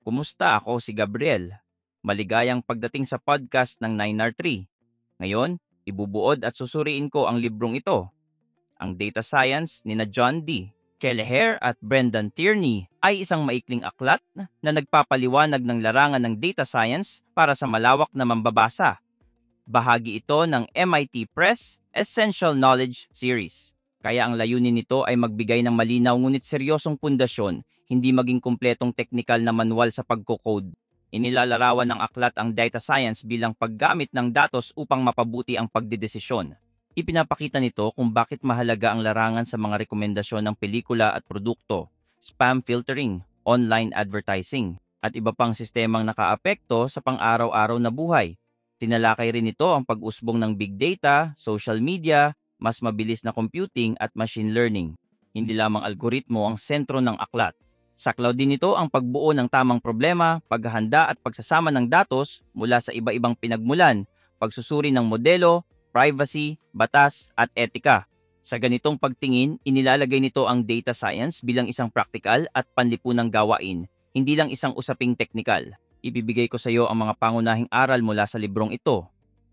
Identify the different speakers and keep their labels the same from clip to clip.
Speaker 1: Kumusta? Ako si Gabriel. Maligayang pagdating sa podcast ng 9R3. Ngayon, ibubuod at susuriin ko ang librong ito, ang Data Science ni na John D. Kelleher at Brendan Tierney ay isang maikling aklat na nagpapaliwanag ng larangan ng data science para sa malawak na mambabasa. Bahagi ito ng MIT Press Essential Knowledge Series. Kaya ang layunin nito ay magbigay ng malinaw ngunit seryosong pundasyon, hindi maging kumpletong teknikal na manual sa pagko-code. Inilalarawan ng aklat ang data science bilang paggamit ng datos upang mapabuti ang pagdedesisyon. Ipinapakita nito kung bakit mahalaga ang larangan sa mga rekomendasyon ng pelikula at produkto, spam filtering, online advertising, at iba pang sistemang nakaapekto sa pang-araw-araw na buhay. Tinalakay rin ito ang pag-usbong ng big data, social media, mas mabilis na computing at machine learning. Hindi lamang algoritmo ang sentro ng aklat. Saklaw din ito ang pagbuo ng tamang problema, paghahanda at pagsasama ng datos mula sa iba-ibang pinagmulan, pagsusuri ng modelo, privacy, batas at etika. Sa ganitong pagtingin, inilalagay nito ang data science bilang isang praktikal at panlipunang gawain, hindi lang isang usaping teknikal. Ibibigay ko sa iyo ang mga pangunahing aral mula sa librong ito.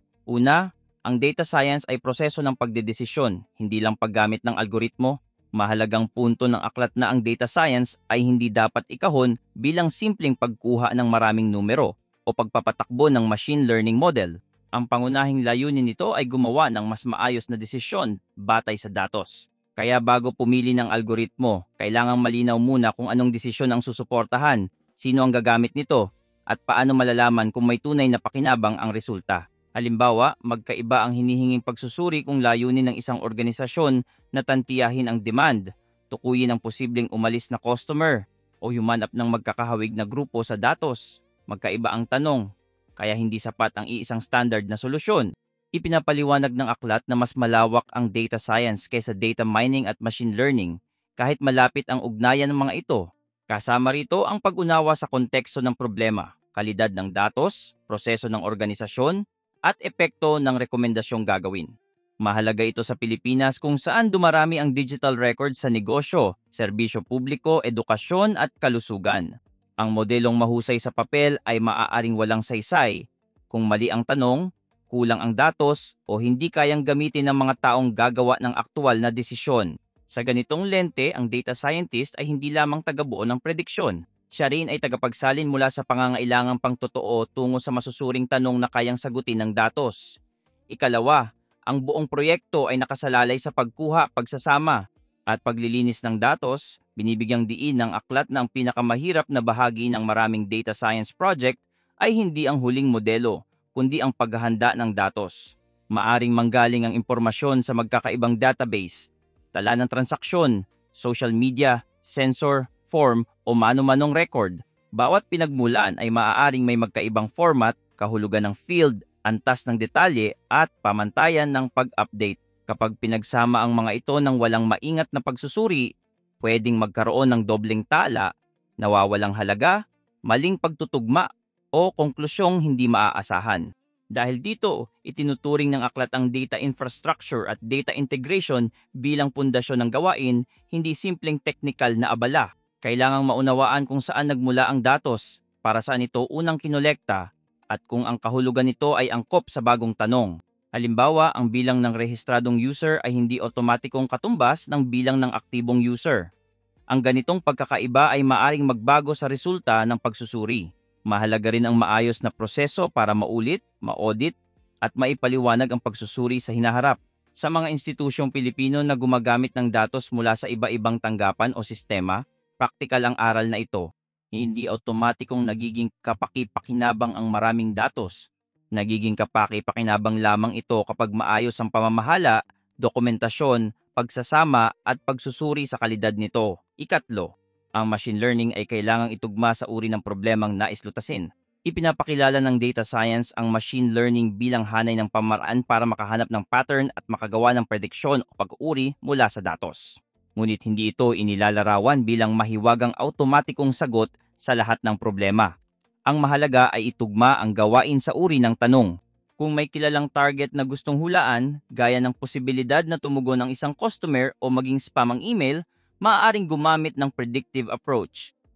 Speaker 1: Una, ang data science ay proseso ng pagdedesisyon, hindi lang paggamit ng algoritmo. Mahalagang punto ng aklat na ang data science ay hindi dapat ikahon bilang simpleng pagkuha ng maraming numero o pagpapatakbo ng machine learning model. Ang pangunahing layunin nito ay gumawa ng mas maayos na desisyon batay sa datos. Kaya bago pumili ng algoritmo, kailangang malinaw muna kung anong desisyon ang susuportahan, sino ang gagamit nito, at paano malalaman kung may tunay na pakinabang ang resulta. Halimbawa, magkaiba ang hinihinging pagsusuri kung layunin ng isang organisasyon na tantiyahin ang demand, tukuyin ang posibleng umalis na customer, o humanap ng magkakahawig na grupo sa datos. Magkaiba ang tanong, kaya hindi sapat ang iisang standard na solusyon. Ipinapaliwanag ng aklat na mas malawak ang data science kaysa data mining at machine learning, kahit malapit ang ugnayan ng mga ito. Kasama rito ang pag-unawa sa konteksto ng problema, kalidad ng datos, proseso ng organisasyon, at epekto ng rekomendasyong gagawin. Mahalaga ito sa Pilipinas kung saan dumarami ang digital records sa negosyo, serbisyo publiko, edukasyon at kalusugan. Ang modelong mahusay sa papel ay maaaring walang saysay. Kung mali ang tanong, kulang ang datos, o hindi kayang gamitin ng mga taong gagawa ng aktual na desisyon. Sa ganitong lente, ang data scientist ay hindi lamang tagabuo ng prediksyon. Siya rin ay tagapagsalin mula sa pangangailangang pangtotoo tungo sa masusuring tanong na kayang sagutin ng datos. Ikalawa, ang buong proyekto ay nakasalalay sa pagkuha, pagsasama, at paglilinis ng datos. Binibigyang diin ng aklat na ang pinakamahirap na bahagi ng maraming data science project ay hindi ang huling modelo, kundi ang paghahanda ng datos. Maaring manggaling ang impormasyon sa magkakaibang database, tala ng transaksyon, social media, sensor, form o mano-manong record. Bawat pinagmulan ay maaaring may magkaibang format, kahulugan ng field, antas ng detalye at pamantayan ng pag-update. Kapag pinagsama ang mga ito ng walang maingat na pagsusuri, pwedeng magkaroon ng dobleng tala, nawawalang halaga, maling pagtutugma o konklusyong hindi maaasahan. Dahil dito, itinuturing ng aklat ang data infrastructure at data integration bilang pundasyon ng gawain, hindi simpleng technical na abala. Kailangang maunawaan kung saan nagmula ang datos, para saan ito unang kinolekta, at kung ang kahulugan nito ay angkop sa bagong tanong. Halimbawa, ang bilang ng rehistradong user ay hindi otomatikong katumbas ng bilang ng aktibong user. Ang ganitong pagkakaiba ay maaring magbago sa resulta ng pagsusuri. Mahalaga rin ang maayos na proseso para maulit, ma-audit, at maipaliwanag ang pagsusuri sa hinaharap. Sa mga institusyong Pilipino na gumagamit ng datos mula sa iba-ibang tanggapan o sistema, praktikal ang aral na ito. Hindi automatikong nagiging kapaki-pakinabang ang maraming datos. Nagiging kapaki-pakinabang lamang ito kapag maayos ang pamamahala, dokumentasyon, pagsasama at pagsusuri sa kalidad nito. Ikatlo, ang machine learning ay kailangang itugma sa uri ng problemang nais lutasin. Ipinapakilala ng data science ang machine learning bilang hanay ng pamaraan para makahanap ng pattern at makagawa ng prediksyon o pag-uri mula sa datos. Ngunit hindi ito inilalarawan bilang mahiwagang automatikong sagot sa lahat ng problema. Ang mahalaga ay itugma ang gawain sa uri ng tanong. Kung may kilalang target na gustong hulaan, gaya ng posibilidad na tumugon ng isang customer o maging spam ang email, maaaring gumamit ng predictive approach.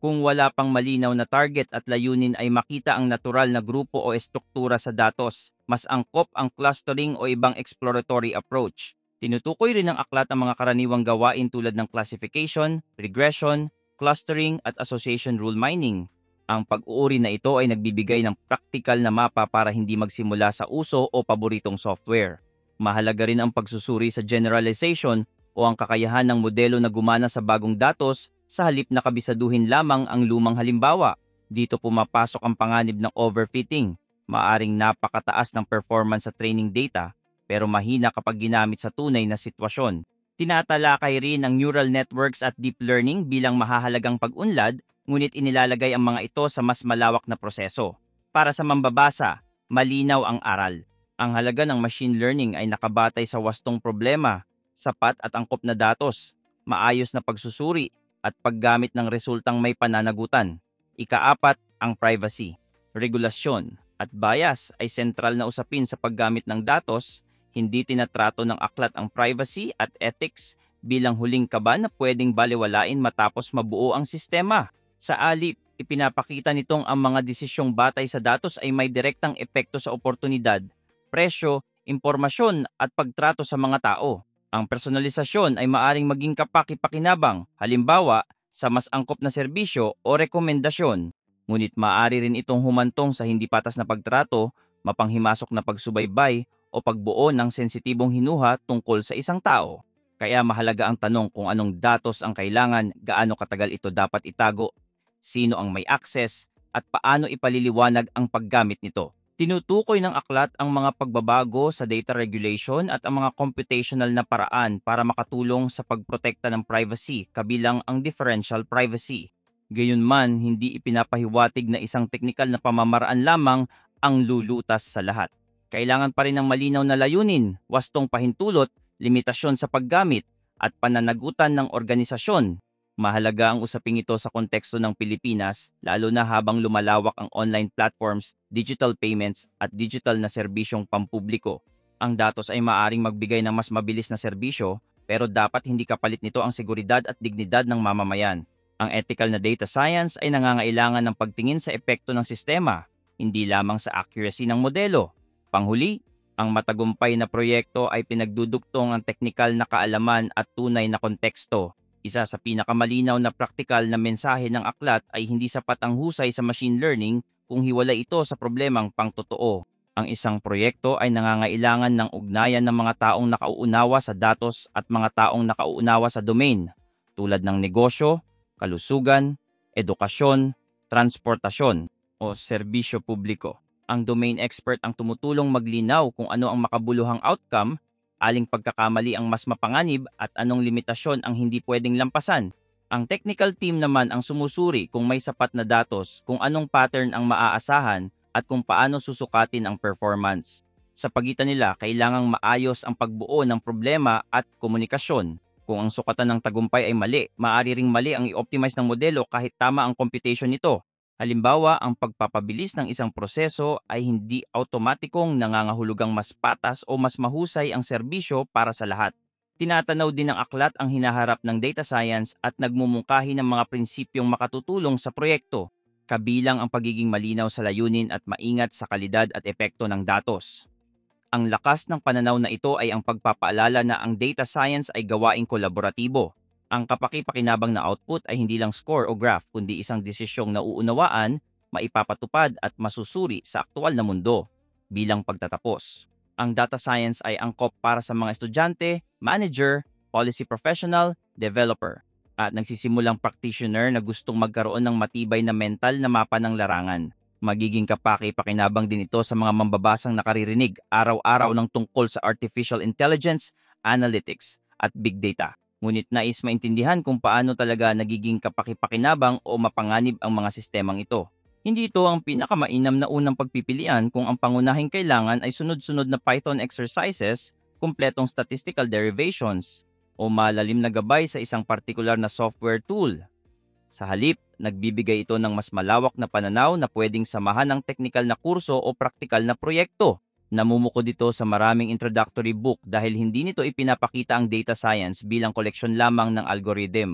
Speaker 1: Kung wala pang malinaw na target at layunin ay makita ang natural na grupo o estruktura sa datos, mas angkop ang clustering o ibang exploratory approach. Tinutukoy rin ng aklat ang mga karaniwang gawain tulad ng classification, regression, clustering at association rule mining. Ang pag-uuri na ito ay nagbibigay ng praktikal na mapa para hindi magsimula sa uso o paboritong software. Mahalaga rin ang pagsusuri sa generalization o ang kakayahan ng modelo na gumana sa bagong datos sa halip na kabisaduhin lamang ang lumang halimbawa. Dito pumapasok ang panganib ng overfitting. Maaring napakataas ng performance sa training data pero mahina kapag ginamit sa tunay na sitwasyon. Tinatalakay rin ang neural networks at deep learning bilang mahahalagang pag-unlad, ngunit inilalagay ang mga ito sa mas malawak na proseso. Para sa mambabasa, malinaw ang aral. Ang halaga ng machine learning ay nakabatay sa wastong problema, sapat at angkop na datos, maayos na pagsusuri, at paggamit ng resultang may pananagutan. Ikaapat, ang privacy, regulasyon, at bias ay sentral na usapin sa paggamit ng datos. Hindi tinatrato ng aklat ang privacy at ethics bilang huling kaban na pwedeng balewalain matapos mabuo ang sistema. Sa alip, ipinapakita nitong ang mga desisyong batay sa datos ay may direktang epekto sa oportunidad, presyo, impormasyon at pagtrato sa mga tao. Ang personalisasyon ay maaring maging kapaki-pakinabang, halimbawa, sa mas angkop na serbisyo o rekomendasyon. Ngunit maaari rin itong humantong sa hindi patas na pagtrato, mapanghimasok na pagsubaybay, o pagbuo ng sensitibong hinuha tungkol sa isang tao. Kaya mahalaga ang tanong kung anong datos ang kailangan, gaano katagal ito dapat itago, sino ang may access, at paano ipaliliwanag ang paggamit nito. Tinutukoy ng aklat ang mga pagbabago sa data regulation at ang mga computational na paraan para makatulong sa pagprotekta ng privacy kabilang ang differential privacy. Gayunman, hindi ipinapahiwatig na isang teknikal na pamamaraan lamang ang lulutas sa lahat. Kailangan pa rin ng malinaw na layunin, wastong pahintulot, limitasyon sa paggamit, at pananagutan ng organisasyon. Mahalaga ang usaping ito sa konteksto ng Pilipinas, lalo na habang lumalawak ang online platforms, digital payments, at digital na serbisyong pampubliko. Ang datos ay maaring magbigay ng mas mabilis na serbisyo, pero dapat hindi kapalit nito ang seguridad at dignidad ng mamamayan. Ang ethical na data science ay nangangailangan ng pagtingin sa epekto ng sistema, hindi lamang sa accuracy ng modelo. Panghuli, ang matagumpay na proyekto ay pinagdudugtong ang teknikal na kaalaman at tunay na konteksto. Isa sa pinakamalinaw na praktikal na mensahe ng aklat ay hindi sapat ang husay sa machine learning kung hiwalay ito sa problemang pangtotoo. Ang isang proyekto ay nangangailangan ng ugnayan ng mga taong nakauunawa sa datos at mga taong nakauunawa sa domain, tulad ng negosyo, kalusugan, edukasyon, transportasyon, o serbisyo publiko. Ang domain expert ang tumutulong maglinaw kung ano ang makabuluhang outcome, aling pagkakamali ang mas mapanganib at anong limitasyon ang hindi pwedeng lampasan. Ang technical team naman ang sumusuri kung may sapat na datos, kung anong pattern ang maaasahan at kung paano susukatin ang performance. Sa pagitan nila, kailangang maayos ang pagbuo ng problema at komunikasyon. Kung ang sukatan ng tagumpay ay mali, maaari ring mali ang i-optimize ng modelo kahit tama ang computation nito. Halimbawa, ang pagpapabilis ng isang proseso ay hindi automatikong nangangahulugang mas patas o mas mahusay ang serbisyo para sa lahat. Tinatanaw din ng aklat ang hinaharap ng data science at nagmumungkahi ng mga prinsipyong makatutulong sa proyekto, kabilang ang pagiging malinaw sa layunin at maingat sa kalidad at epekto ng datos. Ang lakas ng pananaw na ito ay ang pagpapaalala na ang data science ay gawaing kolaboratibo. Ang kapaki-pakinabang na output ay hindi lang score o graph kundi isang desisyong nauunawaan, maipapatupad at masusuri sa aktual na mundo. Bilang pagtatapos, ang data science ay angkop para sa mga estudyante, manager, policy professional, developer, at nagsisimulang practitioner na gustong magkaroon ng matibay na mental na mapa ng larangan. Magiging kapaki-pakinabang din ito sa mga mambabasang nakaririnig araw-araw ng tungkol sa artificial intelligence, analytics, at big data. Ngunit nais maintindihan kung paano talaga nagiging kapaki-pakinabang o mapanganib ang mga sistemang ito. Hindi ito ang pinakamainam na unang pagpipilian kung ang pangunahing kailangan ay sunod-sunod na Python exercises, kumpletong statistical derivations, o malalim na gabay sa isang partikular na software tool. Sa halip, nagbibigay ito ng mas malawak na pananaw na pwedeng samahan ng teknikal na kurso o praktikal na proyekto. Namumuko dito sa maraming introductory book dahil hindi nito ipinapakita ang data science bilang koleksyon lamang ng algorithm.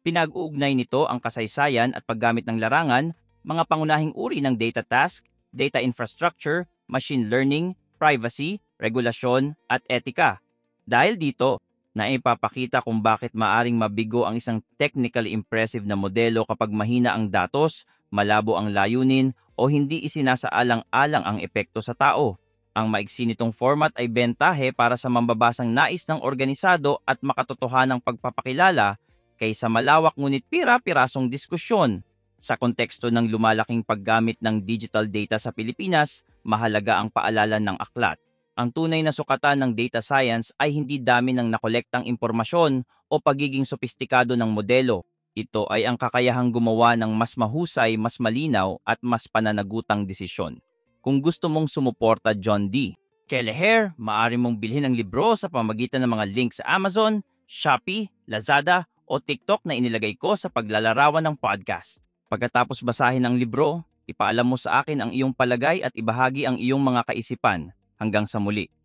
Speaker 1: Pinag-uugnay nito ang kasaysayan at paggamit ng larangan, mga pangunahing uri ng data task, data infrastructure, machine learning, privacy, regulasyon, at etika. Dahil dito, naipapakita kung bakit maaring mabigo ang isang technically impressive na modelo kapag mahina ang datos, malabo ang layunin, o hindi isinasaalang-alang ang epekto sa tao. Ang maigsi nitong format ay bentahe para sa mambabasang nais ng organisado at makatotohanang pagpapakilala kaysa malawak ngunit pira-pirasong diskusyon. Sa konteksto ng lumalaking paggamit ng digital data sa Pilipinas, mahalaga ang paalala ng aklat. Ang tunay na sukatan ng data science ay hindi dami ng nakolektang impormasyon o pagiging sopistikado ng modelo. Ito ay ang kakayahang gumawa ng mas mahusay, mas malinaw at mas pananagutang desisyon. Kung gusto mong sumuporta John D. Kelleher, maaari mong bilhin ang libro sa pamamagitan ng mga link sa Amazon, Shopee, Lazada o TikTok na inilagay ko sa paglalarawan ng podcast. Pagkatapos basahin ang libro, ipaalam mo sa akin ang iyong palagay at ibahagi ang iyong mga kaisipan. Hanggang sa muli.